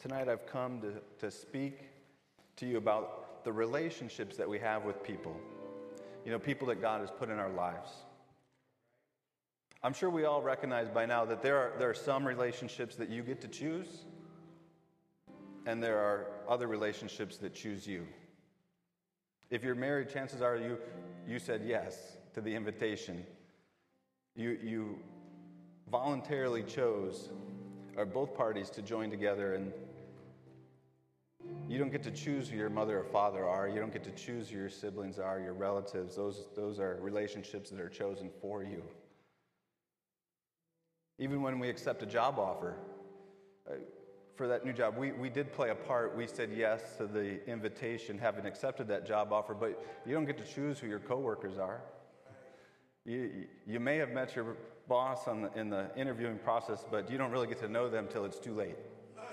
Tonight I've come to speak to you about the relationships that we have with people. You know, people that God has put in our lives. I'm sure we all recognize by now that there are some relationships that you get to choose, and there are other relationships that choose you. If you're married, chances are you said yes to the invitation. You voluntarily chose, or both parties, to join together, and you don't get to choose who your mother or father are. You don't get to choose who your siblings are, your relatives. Those are relationships that are chosen for you. Even when we accept a job offer for that new job, we did play a part. We said yes to the invitation, having accepted that job offer, but you don't get to choose who your coworkers are. You may have met your boss in the interviewing process, but you don't really get to know them till it's too late.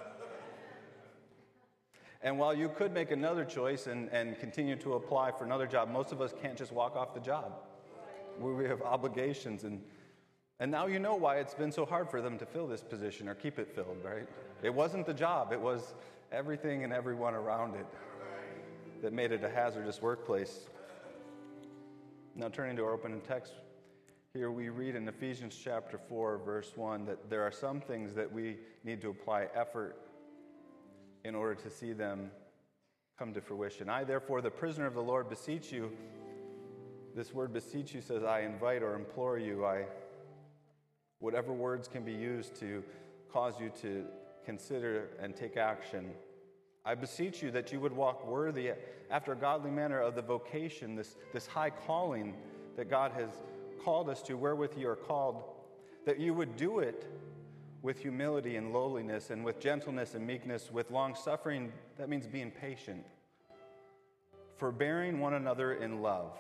And while you could make another choice and continue to apply for another job, most of us can't just walk off the job. We have obligations, and now you know why it's been so hard for them to fill this position or keep it filled, right? It wasn't the job, it was everything and everyone around it that made it a hazardous workplace. Now turning to our opening text, here we read in Ephesians chapter 4, verse 1, that there are some things that we need to apply effort in order to see them come to fruition. I, therefore, the prisoner of the Lord, beseech you. This word beseech you says, I invite or implore you. Whatever words can be used to cause you to consider and take action. I beseech you that you would walk worthy after a godly manner of the vocation, this high calling that God has called us to, wherewith you are called, that you would do it with humility and lowliness, and with gentleness and meekness, with long-suffering. That means being patient, forbearing one another in love.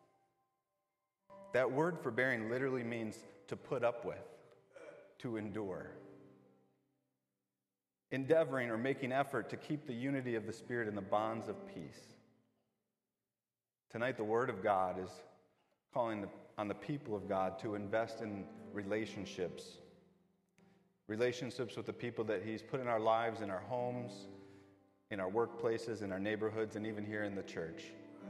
That word forbearing literally means to put up with, to endure. Endeavoring or making effort to keep the unity of the Spirit in the bonds of peace. Tonight, the Word of God is calling on the people of God to invest in relationships with the people that He's put in our lives, in our homes, in our workplaces, in our neighborhoods, and even here in the church.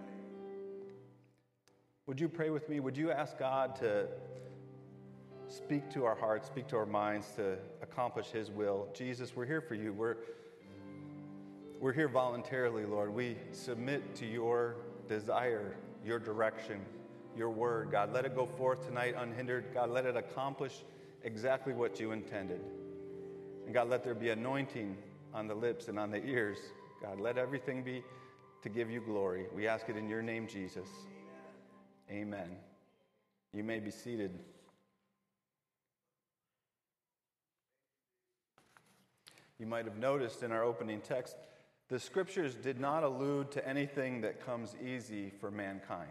Would you pray with me? Would you ask God to speak to our hearts, speak to our minds, to accomplish His will? Jesus, we're here for you. We're here voluntarily, Lord. We submit to your desire, your direction, your word. God, let it go forth tonight unhindered. God, let it accomplish exactly what you intended. And God, let there be anointing on the lips and on the ears. God, let everything be to give you glory. We ask it in your name, Jesus. Amen. You may be seated. You might have noticed in our opening text, the scriptures did not allude to anything that comes easy for mankind.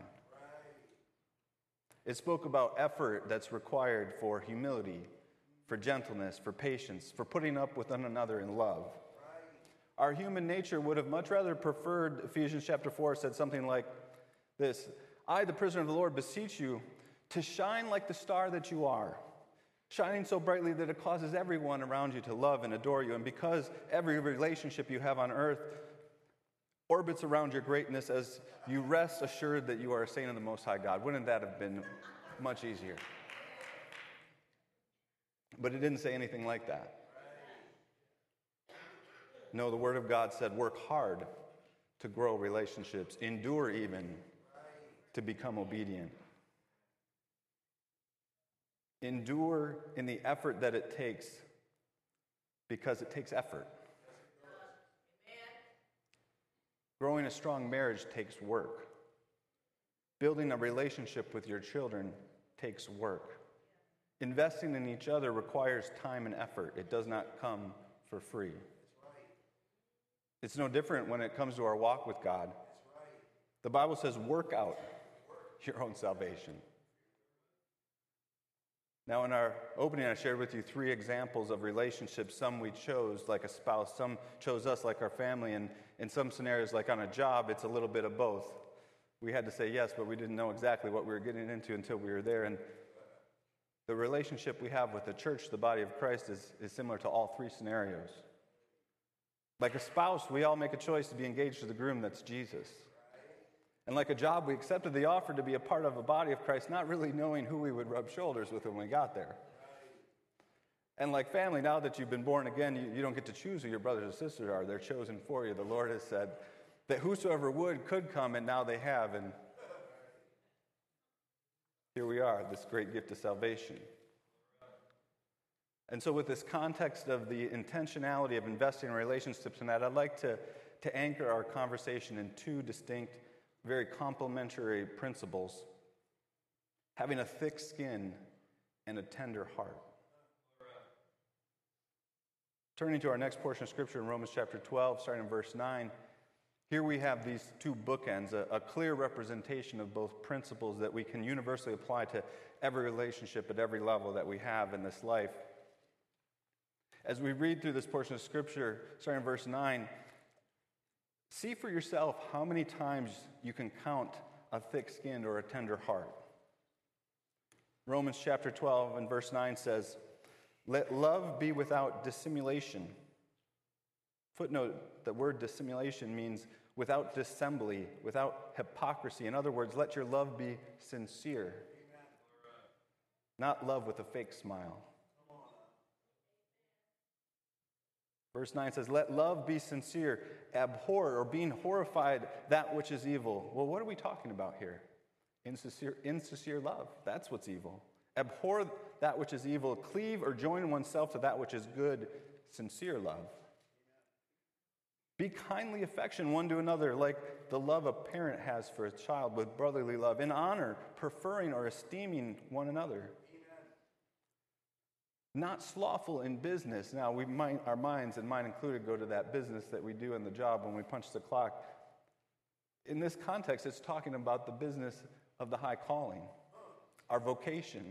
It spoke about effort that's required for humility, for gentleness, for patience, for putting up with one another in love. Our human nature would have much rather preferred, Ephesians chapter 4 said something like this: I, the prisoner of the Lord, beseech you to shine like the star that you are, shining so brightly that it causes everyone around you to love and adore you. And because every relationship you have on earth orbits around your greatness, as you rest assured that you are a saint of the Most High God. Wouldn't that have been much easier? But it didn't say anything like that. No, the Word of God said, work hard to grow relationships, endure even to become obedient. Endure in the effort that it takes, because it takes effort. Growing a strong marriage takes work. Building a relationship with your children takes work. Investing in each other requires time and effort. It does not come for free. It's no different when it comes to our walk with God. The Bible says, work out your own salvation. Now, in our opening, I shared with you 3 examples of relationships. Some we chose, like a spouse. Some chose us, like our family. And in some scenarios, like on a job, it's a little bit of both. We had to say yes, but we didn't know exactly what we were getting into until we were there. And the relationship we have with the church, the body of Christ, is similar to all 3 scenarios. Like a spouse, we all make a choice to be engaged to the groom that's Jesus. And like a job, we accepted the offer to be a part of a body of Christ, not really knowing who we would rub shoulders with when we got there. And like family, now that you've been born again, you don't get to choose who your brothers and sisters are. They're chosen for you. The Lord has said that whosoever would could come, and now they have. And here we are, this great gift of salvation. And so with this context of the intentionality of investing in relationships and that, I'd like to anchor our conversation in two distinct, very complementary principles: having a thick skin and a tender heart. Turning to our next portion of Scripture in Romans chapter 12, starting in verse 9, here we have these two bookends, a clear representation of both principles that we can universally apply to every relationship at every level that we have in this life. As we read through this portion of Scripture, starting in verse 9, see for yourself how many times you can count a thick-skinned or a tender heart. Romans chapter 12 and verse 9 says, "Let love be without dissimulation." Footnote, the word dissimulation means without dissembly, without hypocrisy. In other words, let your love be sincere, not love with a fake smile. Verse 9 says, "Let love be sincere, abhor," or being horrified, "that which is evil." Well, what are we talking about here? Insincere love. That's what's evil. Abhor that which is evil. Cleave or join oneself to that which is good, sincere love. Be kindly affectioned one to another, like the love a parent has for a child, with brotherly love, in honor, preferring or esteeming one another. Not slothful in business. Now, our minds, and mine included, go to that business that we do in the job when we punch the clock. In this context, it's talking about the business of the high calling, our vocation.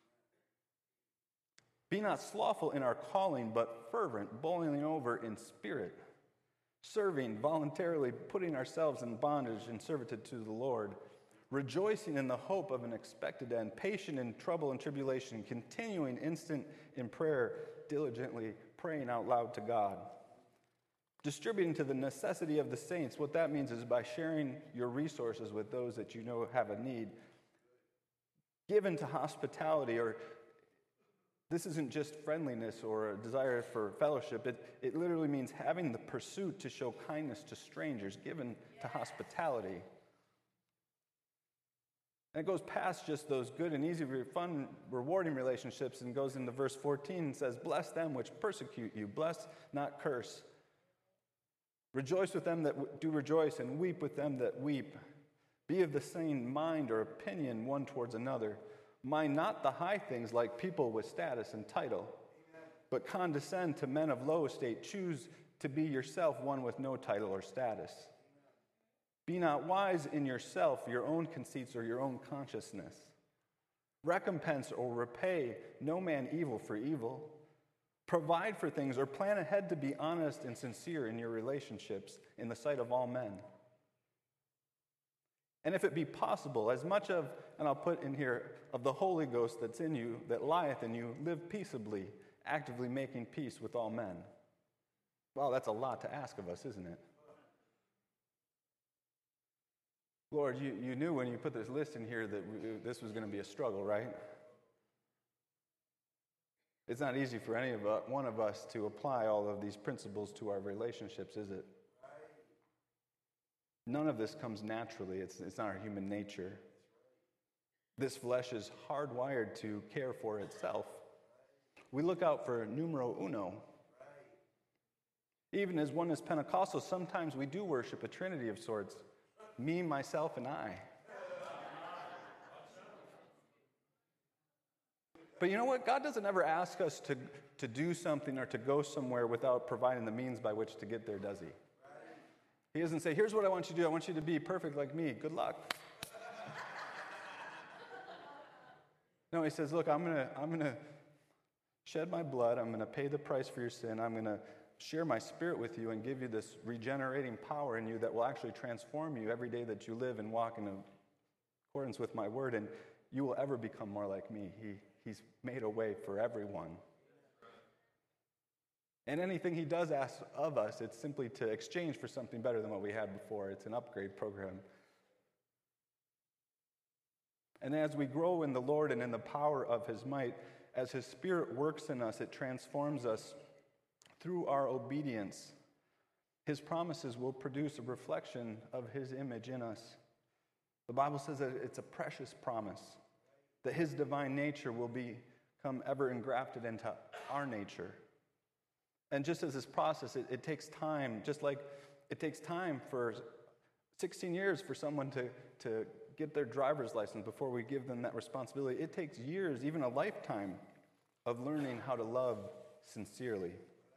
Be not slothful in our calling, but fervent, boiling over in spirit, serving, voluntarily putting ourselves in bondage and servitude to the Lord, rejoicing in the hope of an expected end, patient in trouble and tribulation, continuing instant in prayer, diligently praying out loud to God, distributing to the necessity of the saints. What that means is by sharing your resources with those that you know have a need, given to hospitality, or this isn't just friendliness or a desire for fellowship. It literally means having the pursuit to show kindness to strangers, given to hospitality. And it goes past just those good and easy, fun, rewarding relationships and goes into verse 14 and says, "Bless them which persecute you, bless, not curse. Rejoice with them that do rejoice, and weep with them that weep. Be of the same mind or opinion one towards another. Mind not the high things like people with status and title, but condescend to men of low estate. Choose to be yourself one with no title or status. Be not wise in yourself, your own conceits or your own consciousness. Recompense or repay no man evil for evil. Provide for things or plan ahead to be honest and sincere in your relationships in the sight of all men. And if it be possible, as much of, and I'll put in here, of the Holy Ghost that's in you, that lieth in you, live peaceably, actively making peace with all men." Wow, that's a lot to ask of us, isn't it? Lord, you knew when you put this list in here that this was going to be a struggle, right? It's not easy for one of us to apply all of these principles to our relationships, is it? None of this comes naturally. It's not our human nature. This flesh is hardwired to care for itself. We look out for numero uno. Even as one is Pentecostal, sometimes we do worship a trinity of sorts. Me, myself, and I. But you know what? God doesn't ever ask us to do something or to go somewhere without providing the means by which to get there, does he? He doesn't say, "Here's what I want you to do. I want you to be perfect like me. Good luck." No, he says, "Look, I'm gonna shed my blood. I'm gonna pay the price for your sin. I'm gonna share my spirit with you and give you this regenerating power in you that will actually transform you every day that you live and walk in accordance with my word, and you will ever become more like me." He's made a way for everyone. And anything he does ask of us, it's simply to exchange for something better than what we had before. It's an upgrade program. And as we grow in the Lord and in the power of his might, as his Spirit works in us, it transforms us through our obedience. His promises will produce a reflection of his image in us. The Bible says that it's a precious promise, that his divine nature will become ever engrafted into our nature. And just as this process, it takes time, just like it takes time for 16 years for someone to get their driver's license before we give them that responsibility. It takes years, even a lifetime, of learning how to love sincerely.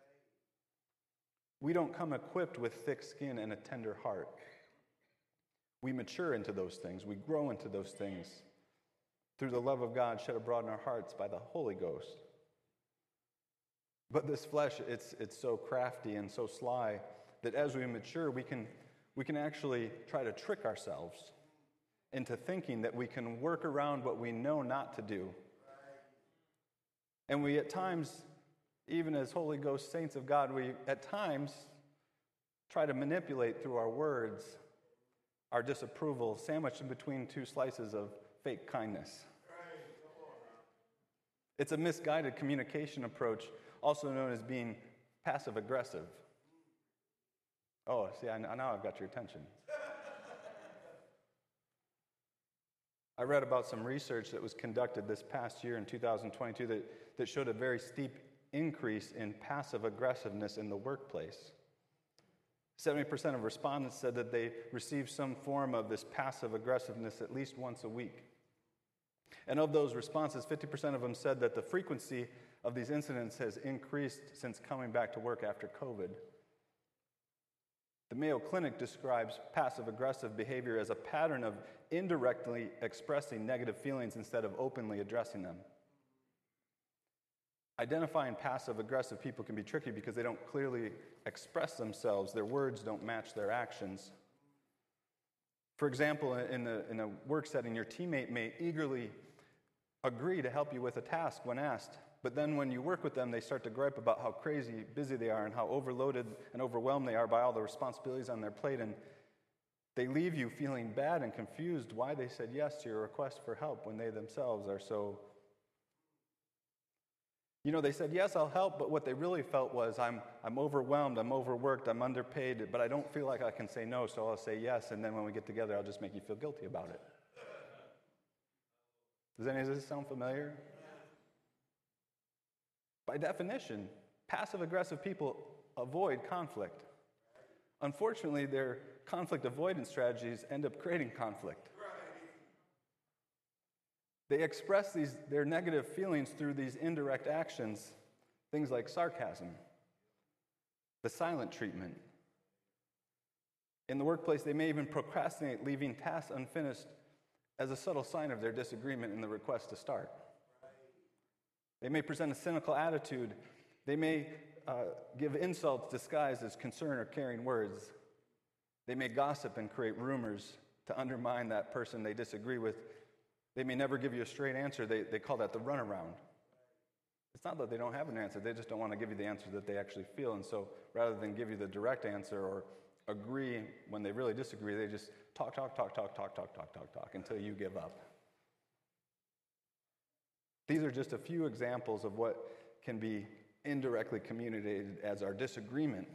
We don't come equipped with thick skin and a tender heart. We mature into those things. We grow into those things through the love of God shed abroad in our hearts by the Holy Ghost. But this flesh, it's so crafty and so sly that as we mature, we can actually try to trick ourselves into thinking that we can work around what we know not to do. And we at times, even as Holy Ghost saints of God, we at times try to manipulate through our words our disapproval sandwiched in between two slices of fake kindness. It's a misguided communication approach, also known as being passive-aggressive. Oh, see, now I've got your attention. I read about some research that was conducted this past year in 2022 that showed a very steep increase in passive aggressiveness in the workplace. 70% of respondents said that they received some form of this passive aggressiveness at least once a week. And of those responses, 50% of them said that the frequency of these incidents has increased since coming back to work after COVID. The Mayo Clinic describes passive-aggressive behavior as a pattern of indirectly expressing negative feelings instead of openly addressing them. Identifying passive-aggressive people can be tricky because they don't clearly express themselves. Their words don't match their actions. For example, in a work setting, your teammate may eagerly agree to help you with a task when asked, but then when you work with them, they start to gripe about how crazy busy they are and how overloaded and overwhelmed they are by all the responsibilities on their plate, and they leave you feeling bad and confused why they said yes to your request for help when they themselves are so... They said, yes, I'll help, but what they really felt was, I'm overwhelmed, I'm overworked, I'm underpaid, but I don't feel like I can say no, so I'll say yes, and then when we get together, I'll just make you feel guilty about it. Does any of this sound familiar? By definition, passive-aggressive people avoid conflict. Unfortunately, their conflict avoidance strategies end up creating conflict. They express their negative feelings through these indirect actions, things like sarcasm, the silent treatment. In the workplace, they may even procrastinate leaving tasks unfinished as a subtle sign of their disagreement in the request to start. They may present a cynical attitude. They may give insults disguised as concern or caring words. They may gossip and create rumors to undermine that person they disagree with. They may never give you a straight answer. They call that the runaround. It's not that they don't have an answer. They just don't want to give you the answer that they actually feel. And so rather than give you the direct answer or agree when they really disagree, they just talk until you give up. These are just a few examples of what can be indirectly communicated as our disagreement.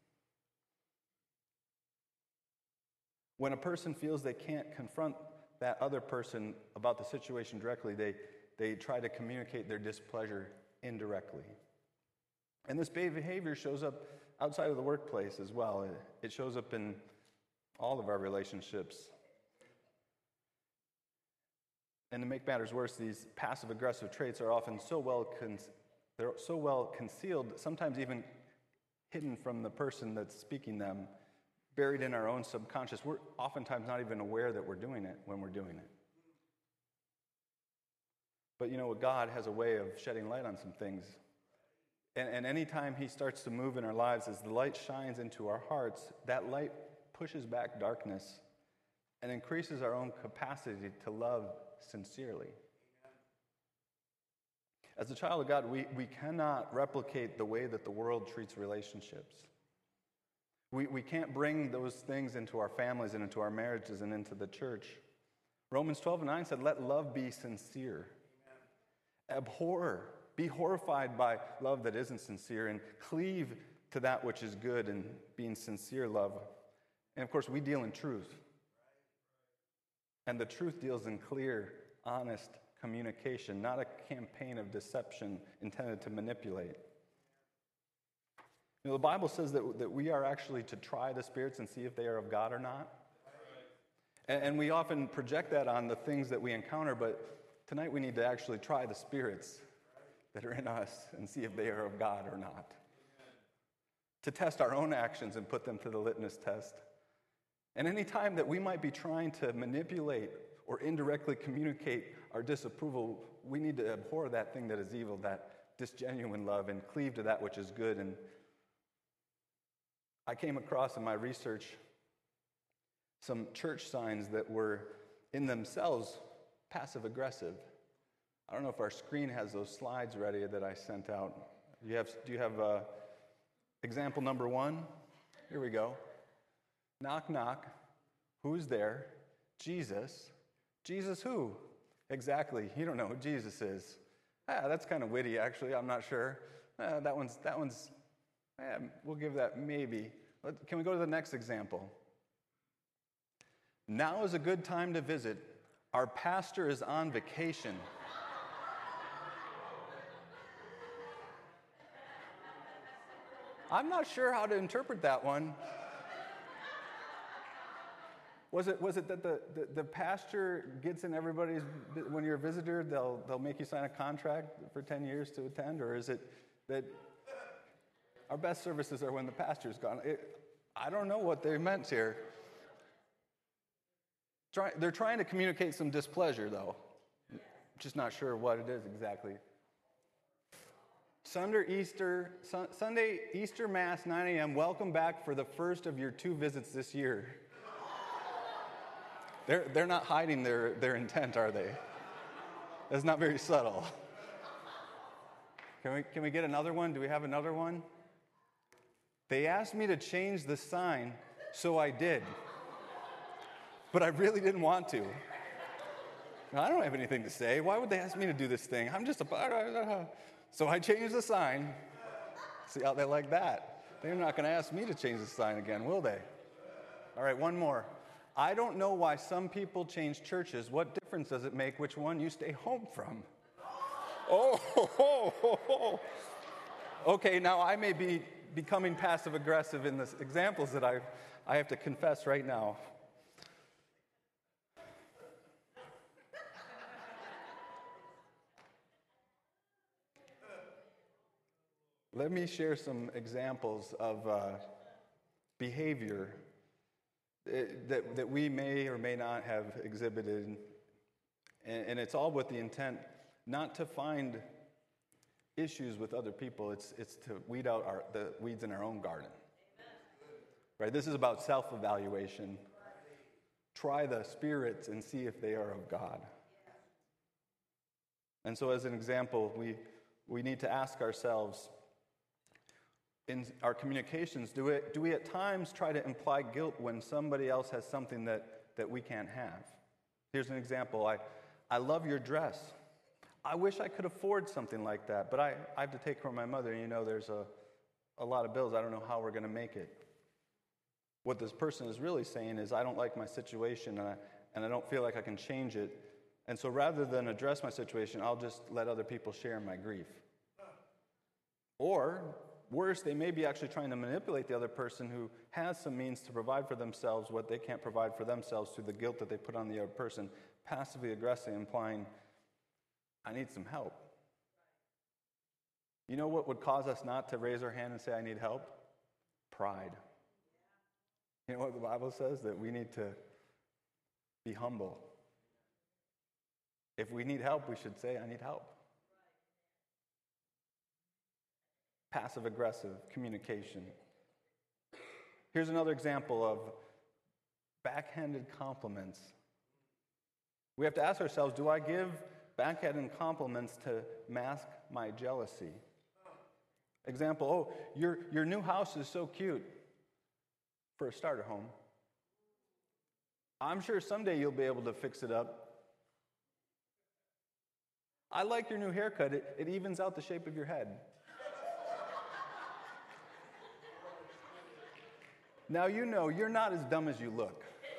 When a person feels they can't confront that other person about the situation directly, they try to communicate their displeasure indirectly. And this behavior shows up outside of the workplace as well. It shows up in all of our relationships. And to make matters worse, these passive-aggressive traits are often so well concealed, sometimes even hidden from the person that's speaking them, buried in our own subconscious. We're oftentimes not even aware that we're doing it when we're doing it. But God has a way of shedding light on some things. And anytime he starts to move in our lives, as the light shines into our hearts, that light pushes back darkness and increases our own capacity to love sincerely. As a child of God, we cannot replicate the way that the world treats relationships. We can't bring those things into our families and into our marriages and into the church. Romans 12:9 said, let love be sincere. Amen. Abhor, be horrified by love that isn't sincere, and cleave to that which is good and being sincere love. And of course, we deal in truth. And the truth deals in clear, honest communication, not a campaign of deception intended to manipulate. You know, the Bible says that we are actually to try the spirits and see if they are of God or not. And we often project that on the things that we encounter, but tonight we need to actually try the spirits that are in us and see if they are of God or not. To test our own actions and put them to the litmus test. And any time that we might be trying to manipulate or indirectly communicate our disapproval, we need to abhor that thing that is evil, that disgenuine love, and cleave to that which is good. And I came across in my research some church signs that were in themselves passive-aggressive. I don't know if our screen has those slides ready that I sent out. Do you have example number 1? Here we go. Knock, knock. Who's there? Jesus. Jesus who? Exactly. You don't know who Jesus is. That's kind of witty, actually. I'm not sure. That one's. We'll give that maybe. Can we go to the next example? Now is a good time to visit. Our pastor is on vacation. I'm not sure how to interpret that one. Was it that the pastor gets in everybody's, when you're a visitor, they'll make you sign a contract for 10 years to attend? Or is it that our best services are when the pastor's gone? I don't know what they meant here. They're trying to communicate some displeasure, though. Just not sure what it is exactly. Sunday Easter Mass, 9 a.m. Welcome back for the first of your 2 visits this year. They're not hiding their intent, are they? That's not very subtle. Can we get another one? Do we have another one? They asked me to change the sign, so I did. But I really didn't want to. I don't have anything to say. Why would they ask me to do this thing? I'm just So I changed the sign. See how they like that? They're not going to ask me to change the sign again, will they? All right, one more. I don't know why some people change churches. What difference does it make which one you stay home from? Oh. Okay, now I may be becoming passive-aggressive in the examples that I have to confess right now. Let me share some examples of behavior that we may or may not have exhibited. And it's all with the intent not to find issues with other people. It's to weed out the weeds in our own garden. Right? This is about self-evaluation. Try the spirits and see if they are of God. And so as an example, we need to ask ourselves, in our communications, do we at times try to imply guilt when somebody else has something that we can't have? Here's an example. I love your dress. I wish I could afford something like that, but I have to take care of my mother, and there's a lot of bills. I don't know how we're going to make it. What this person is really saying is, I don't like my situation, and I don't feel like I can change it. And so rather than address my situation, I'll just let other people share in my grief. Or worse, they may be actually trying to manipulate the other person who has some means to provide for themselves what they can't provide for themselves through the guilt that they put on the other person, passively aggressive, implying, I need some help. You know what would cause us not to raise our hand and say, I need help? Pride. You know what the Bible says? That we need to be humble. If we need help, we should say, I need help. Passive-aggressive communication. Here's another example of backhanded compliments. We have to ask ourselves, do I give backhanded compliments to mask my jealousy. Example, oh, your new house is so cute for a starter home. I'm sure someday you'll be able to fix it up. I like your new haircut. It evens out the shape of your head. Now you know you're not as dumb as you look.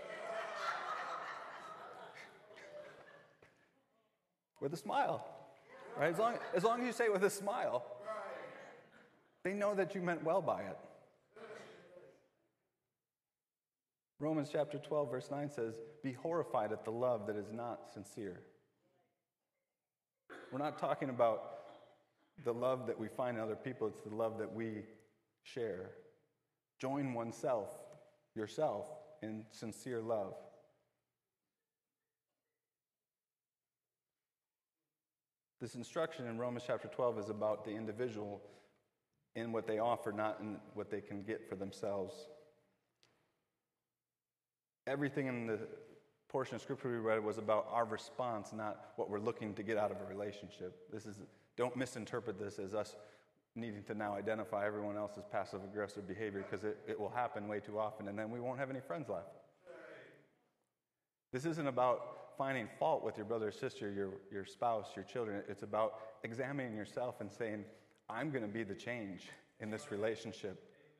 With a smile, right? As long as you say it with a smile, they know that you meant well by it. Romans chapter 12, verse 9 says, "Be horrified at the love that is not sincere." We're not talking about the love that we find in other people, it's the love that we share. Join yourself, in sincere love. This instruction in Romans chapter 12 is about the individual in what they offer, not in what they can get for themselves. Everything in the portion of scripture we read was about our response, not what we're looking to get out of a relationship. Don't misinterpret this as us needing to now identify everyone else's passive-aggressive behavior, because it will happen way too often, and then we won't have any friends left. This isn't about finding fault with your brother or sister, your spouse, your children. It's about examining yourself and saying, I'm going to be the change in this relationship.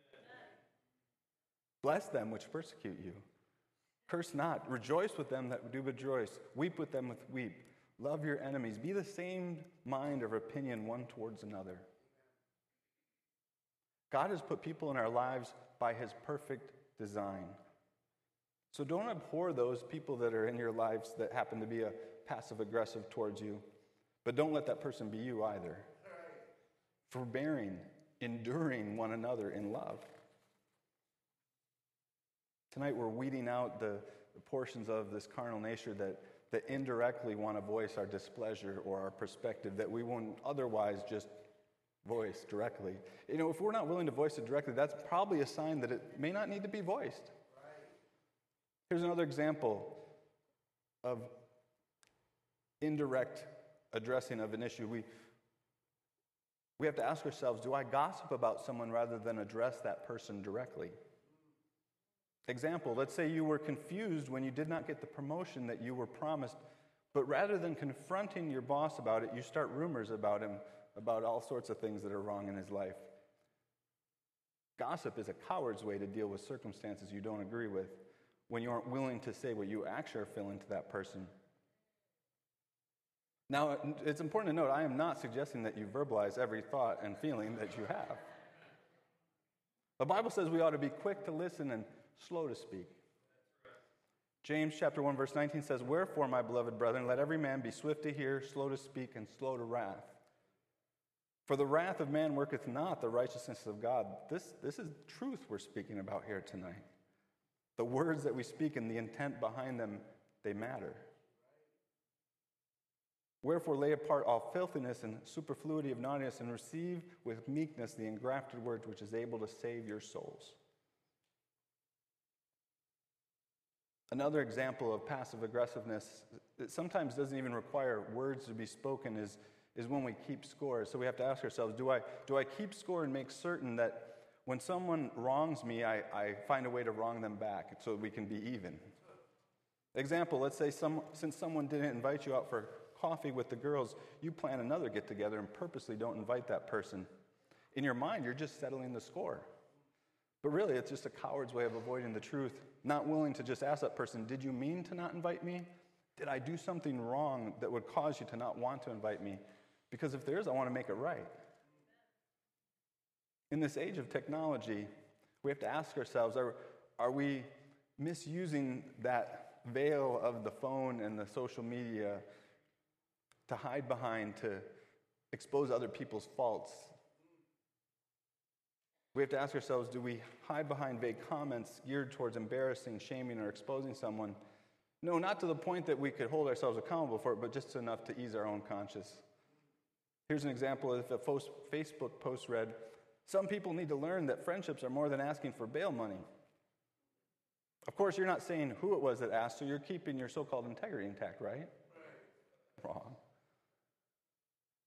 Bless them which persecute you. Curse not. Rejoice with them that do rejoice. Weep with them that weep. Love your enemies. Be the same mind or opinion one towards another. God has put people in our lives by his perfect design. So don't abhor those people that are in your lives that happen to be a passive-aggressive towards you. But don't let that person be you either. Forbearing, enduring one another in love. Tonight we're weeding out the portions of this carnal nature that indirectly want to voice our displeasure or our perspective that we won't otherwise just voice directly. If we're not willing to voice it directly, that's probably a sign that it may not need to be voiced. Here's another example of indirect addressing of an issue. We have to ask ourselves, do I gossip about someone rather than address that person directly? Example, let's say you were confused when you did not get the promotion that you were promised, but rather than confronting your boss about it, you start rumors about him, about all sorts of things that are wrong in his life. Gossip is a coward's way to deal with circumstances you don't agree with, when you aren't willing to say what you actually are feeling to that person. Now, it's important to note, I am not suggesting that you verbalize every thought and feeling that you have. The Bible says we ought to be quick to listen and slow to speak. James chapter 1, verse 19 says, "Wherefore, my beloved brethren, let every man be swift to hear, slow to speak, and slow to wrath. For the wrath of man worketh not the righteousness of God." This is truth we're speaking about here tonight. The words that we speak and the intent behind them, they matter. "Wherefore lay apart all filthiness and superfluity of naughtiness, and receive with meekness the engrafted word which is able to save your souls." Another example of passive aggressiveness that sometimes doesn't even require words to be spoken is when we keep score. So we have to ask ourselves, do I keep score and make certain that when someone wrongs me, I find a way to wrong them back so we can be even? Example, let's say since someone didn't invite you out for coffee with the girls, you plan another get-together and purposely don't invite that person. In your mind, you're just settling the score. But really, it's just a coward's way of avoiding the truth, not willing to just ask that person, did you mean to not invite me? Did I do something wrong that would cause you to not want to invite me? Because if there is, I want to make it right. In this age of technology, we have to ask ourselves, are we misusing that veil of the phone and the social media to hide behind, to expose other people's faults? We have to ask ourselves, do we hide behind vague comments geared towards embarrassing, shaming, or exposing someone? No, not to the point that we could hold ourselves accountable for it, but just enough to ease our own conscience. Here's an example of a Facebook post read, "Some people need to learn that friendships are more than asking for bail money." Of course, you're not saying who it was that asked, so you're keeping your so-called integrity intact, right? Wrong.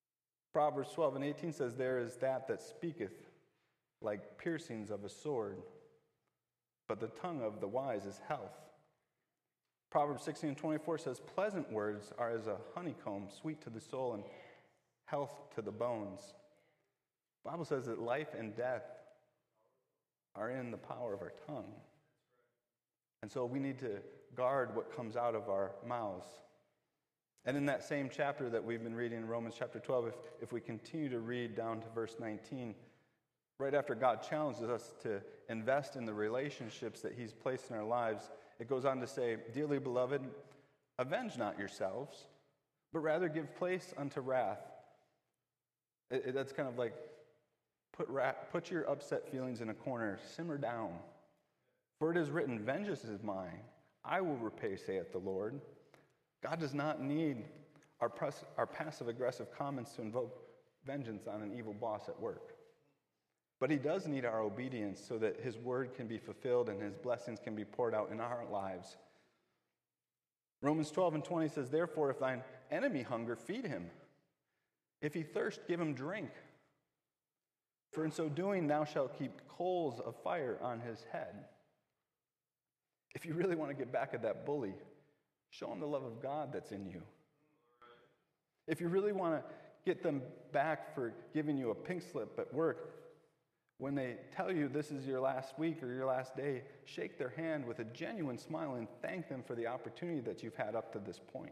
Proverbs 12 and 18 says, there is that speaketh like piercings of a sword, but the tongue of the wise is health. Proverbs 16 and 24 says, pleasant words are as a honeycomb, sweet to the soul and health to the bones. The Bible says that life and death are in the power of our tongue. And so we need to guard what comes out of our mouths. And in that same chapter that we've been reading in Romans chapter 12, if we continue to read down to verse 19, right after God challenges us to invest in the relationships that he's placed in our lives, it goes on to say, dearly beloved, avenge not yourselves, but rather give place unto wrath. That's kind of like put your upset feelings in a corner, simmer down. For it is written, vengeance is mine, I will repay, saith the Lord. God does not need our passive-aggressive comments to invoke vengeance on an evil boss at work. But he does need our obedience so that his word can be fulfilled and his blessings can be poured out in our lives. Romans 12 and 20 says, therefore, if thine enemy hunger, feed him. If he thirst, give him drink. For in so doing, thou shalt keep coals of fire on his head. If you really want to get back at that bully, show him the love of God that's in you. If you really want to get them back for giving you a pink slip at work, when they tell you this is your last week or your last day, shake their hand with a genuine smile and thank them for the opportunity that you've had up to this point.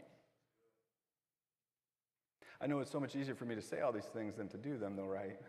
I know it's so much easier for me to say all these things than to do them, though, right?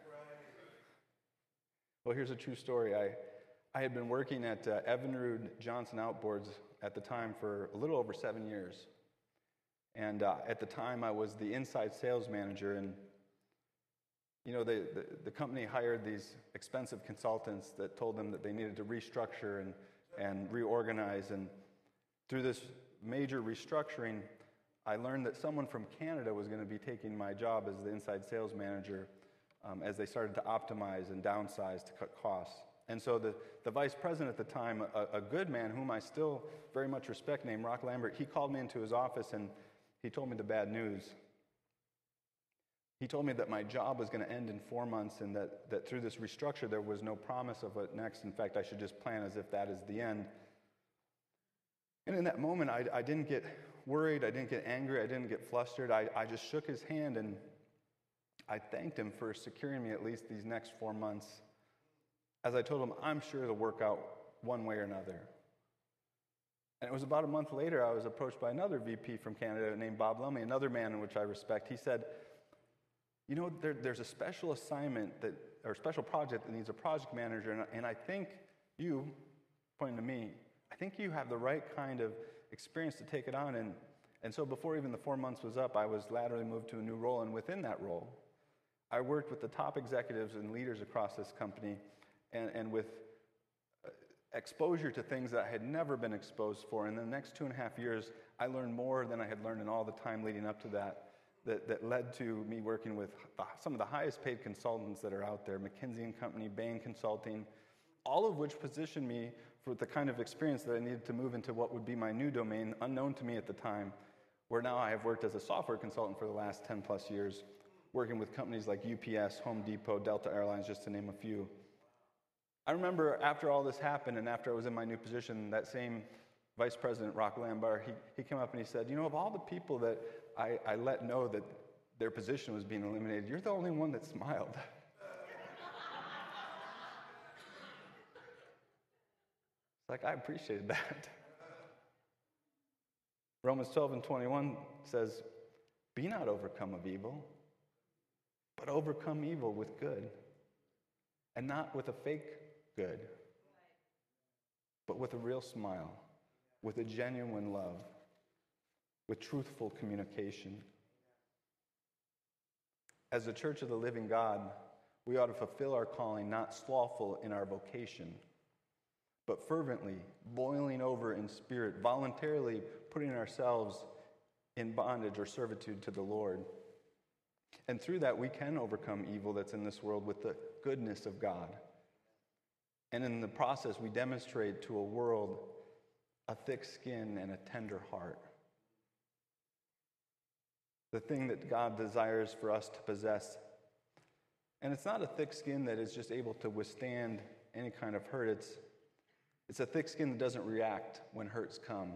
Well, here's a true story. I had been working at Evinrude Johnson Outboards at the time for a little over 7 years. And at the time, I was the inside sales manager. And, you know, the company hired these expensive consultants that told them that they needed to restructure and reorganize. And through this major restructuring, I learned that someone from Canada was going to be taking my job as the inside sales manager as they started to optimize and downsize to cut costs. And so the vice president at the time, a good man whom I still very much respect, named Rock Lambert, he called me into his office and he told me the bad news. He told me that my job was going to end in 4 months and that through this restructure there was no promise of what next. In fact, I should just plan as if that is the end. And in that moment, I didn't get worried, I didn't get angry, I didn't get flustered. I just shook his hand and I thanked him for securing me at least these next 4 months. As I told him, I'm sure it'll work out one way or another. And it was about a month later, I was approached by another VP from Canada named Bob Lumley, another man in which I respect. He said, you know, there's a special assignment or special project that needs a project manager, and I think you, pointing to me, I think you have the right kind of experience to take it on. And so before even the 4 months was up, I was laterally moved to a new role, and within that role, I worked with the top executives and leaders across this company, and with exposure to things that I had never been exposed for. In the next 2.5 years, I learned more than I had learned in all the time leading up to that led to me working with some of the highest paid consultants that are out there, McKinsey & Company, Bain Consulting, all of which positioned me for the kind of experience that I needed to move into what would be my new domain, unknown to me at the time, where now I have worked as a software consultant for the last 10 plus years, working with companies like UPS, Home Depot, Delta Airlines, just to name a few. I remember after all this happened and after I was in my new position, that same Vice President, Rock Lambert, he came up and he said, you know, of all the people that I let know that their position was being eliminated, you're the only one that smiled. It's like, I appreciated that. Romans 12 and 21 says, be not overcome of evil, but overcome evil with good. And not with a fake good, but with a real smile, with a genuine love, with truthful communication. As the Church of the Living God, we ought to fulfill our calling, not slothful in our vocation, but fervently, boiling over in spirit, voluntarily putting ourselves in bondage or servitude to the Lord. And through that, we can overcome evil that's in this world with the goodness of God. And in the process, we demonstrate to a world a thick skin and a tender heart. the thing that God desires for us to possess. And it's not a thick skin that is just able to withstand any kind of hurt. It's a thick skin that doesn't react when hurts come.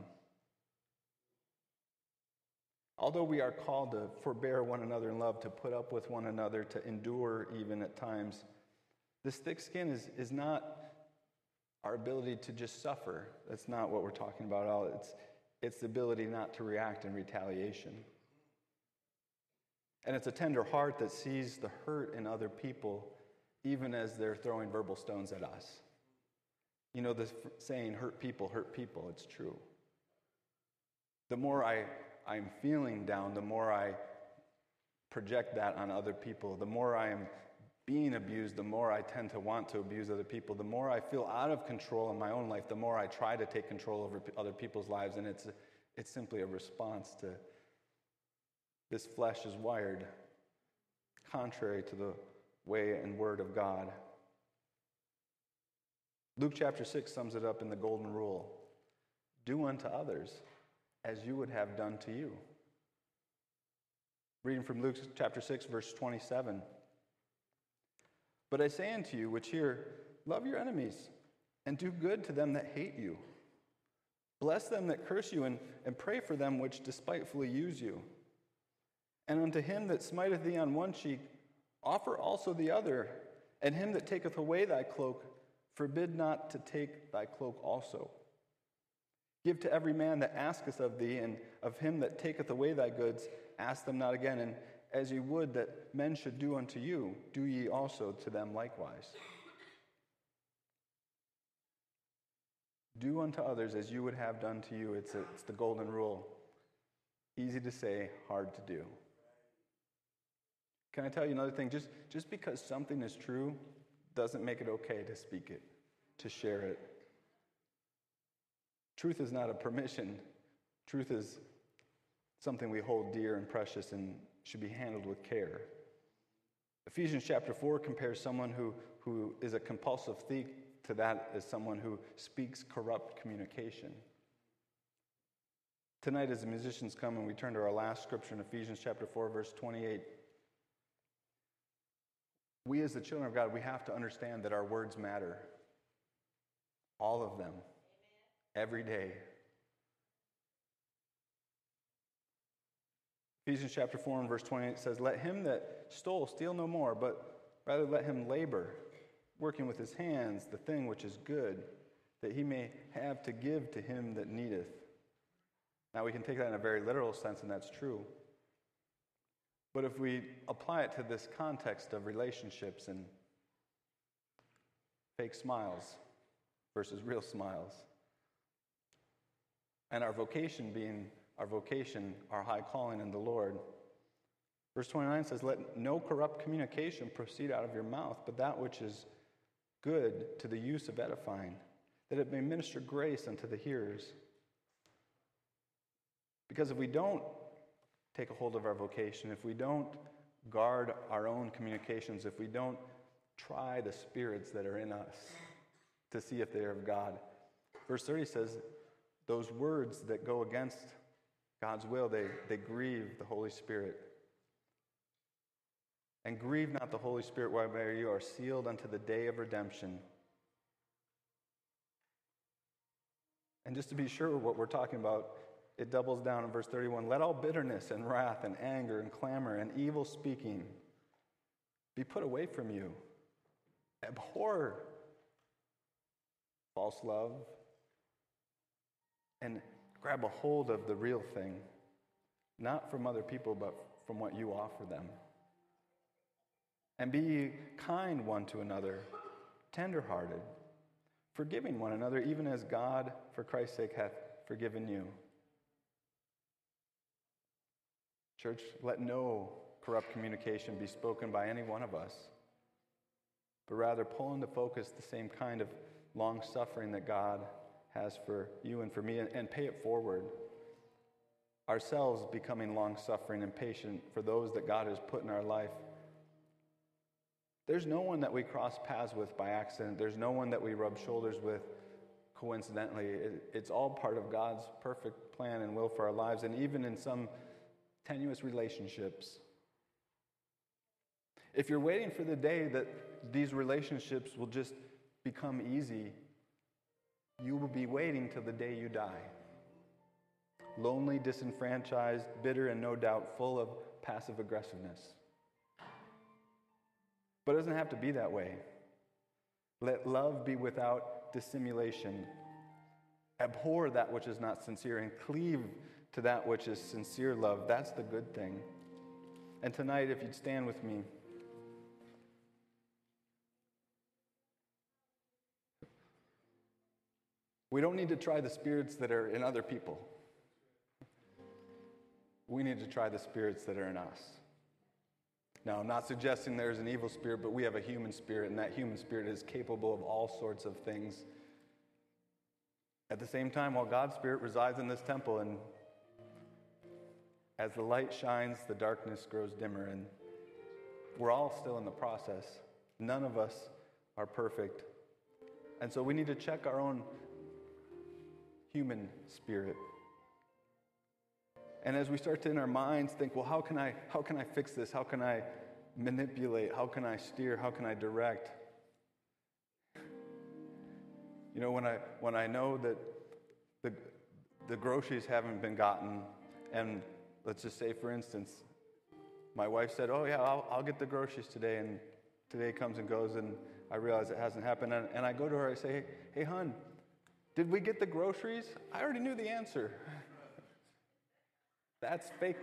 Although we are called to forbear one another in love, to put up with one another, to endure even at times, this thick skin is not our ability to just suffer. That's not what we're talking about at all. It's the ability not to react in retaliation. And it's a tender heart that sees the hurt in other people, even as they're throwing verbal stones at us. You know this saying, hurt people, it's true. The more I'm feeling down, the more I project that on other people. The more I am being abused, the more I tend to want to abuse other people. The more I feel out of control in my own life, the more I try to take control over other people's lives. And it's simply a response to this flesh is wired contrary to the way and word of God. Luke chapter 6 sums it up in the golden rule. Do unto others as you would have done to you. Reading from Luke chapter 6, verse 27. But I say unto you, which hear, love your enemies, and do good to them that hate you. Bless them that curse you, and pray for them which despitefully use you. And unto him that smiteth thee on one cheek, offer also the other. And him that taketh away thy cloak, forbid not to take thy cloak also. Give to every man that asketh of thee, and of him that taketh away thy goods, ask them not again. And as ye would that men should do unto you, do ye also to them likewise. Do unto others as you would have done to you. It's the golden rule. Easy to say, hard to do. Can I tell you another thing? Just because something is true doesn't make it okay to speak it, to share it. Truth is not a permission. Truth is something we hold dear and precious and should be handled with care. Ephesians chapter 4 compares someone who is a compulsive thief to that as someone who speaks corrupt communication. Tonight, as the musicians come and we turn to our last scripture in Ephesians chapter 4, verse 28, we as the children of God, we have to understand that our words matter. All of them. Amen. Every day. Ephesians chapter 4 and verse 28 says, let him that stole steal no more, but rather let him labor, working with his hands the thing which is good, that he may have to give to him that needeth. Now we can take that in a very literal sense, and that's true. But if we apply it to this context of relationships and fake smiles versus real smiles, and our vocation being our high calling in the Lord. Verse 29 says, let no corrupt communication proceed out of your mouth, but that which is good to the use of edifying, that it may minister grace unto the hearers. Because if we don't take a hold of our vocation, if we don't guard our own communications, if we don't try the spirits that are in us to see if they are of God, verse 30 says, those words that go against God's will, they grieve the Holy Spirit. And grieve not the Holy Spirit whereby you are sealed unto the day of redemption. And just to be sure what we're talking about, it doubles down in verse 31. Let all bitterness and wrath and anger and clamor and evil speaking be put away from you. Abhor false love and grab a hold of the real thing, not from other people, but from what you offer them. And be ye kind one to another, tenderhearted, forgiving one another, even as God, for Christ's sake, hath forgiven you. Church, let no corrupt communication be spoken by any one of us, but rather pull into focus the same kind of long-suffering that God has for you and for me, and pay it forward. Ourselves becoming long-suffering and patient for those that God has put in our life. There's no one that we cross paths with by accident. There's no one that we rub shoulders with coincidentally. It's all part of God's perfect plan and will for our lives. And even in some tenuous relationships. If you're waiting for the day that these relationships will just become easy, you will be waiting till the day you die. Lonely, disenfranchised, bitter, and no doubt full of passive aggressiveness. But it doesn't have to be that way. Let love be without dissimulation. Abhor that which is not sincere and cleave to that which is sincere love. That's the good thing. And tonight, if you'd stand with me. We don't need to try the spirits that are in other people. We need to try the spirits that are in us. Now, I'm not suggesting there's an evil spirit, but we have a human spirit, and that human spirit is capable of all sorts of things. At the same time, while God's Spirit resides in this temple, and as the light shines, the darkness grows dimmer, and we're all still in the process. None of us are perfect. And so we need to check our own human spirit. And as we start to, in our minds, think, well, how can I fix this? How can I manipulate? How can I steer? How can I direct? You know, when I know that the groceries haven't been gotten, and let's just say, for instance, my wife said, oh yeah, I'll get the groceries today, and today comes and goes, and I realize it hasn't happened, and I go to her, I say, hey hon, did we get the groceries? I already knew the answer. That's fake.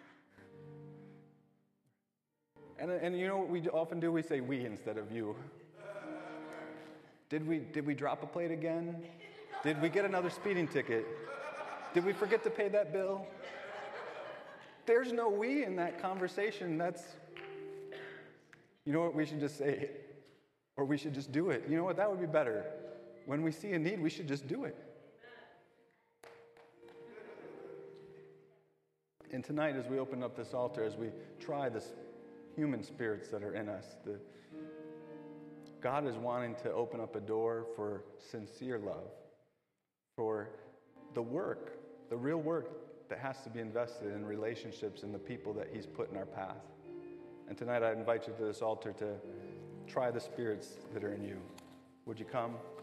And you know what we often do? We say we instead of you. Did we drop a plate again? Did we get another speeding ticket? Did we forget to pay that bill? There's no we in that conversation. You know what, we should just say it. Or we should just do it. You know what, that would be better. When we see a need, we should just do it. And tonight, as we open up this altar, as we try this human spirits that are in us, God is wanting to open up a door for sincere love, for the work, the real work that has to be invested in relationships and the people that He's put in our path. And tonight, I invite you to this altar to try the spirits that are in you. Would you come?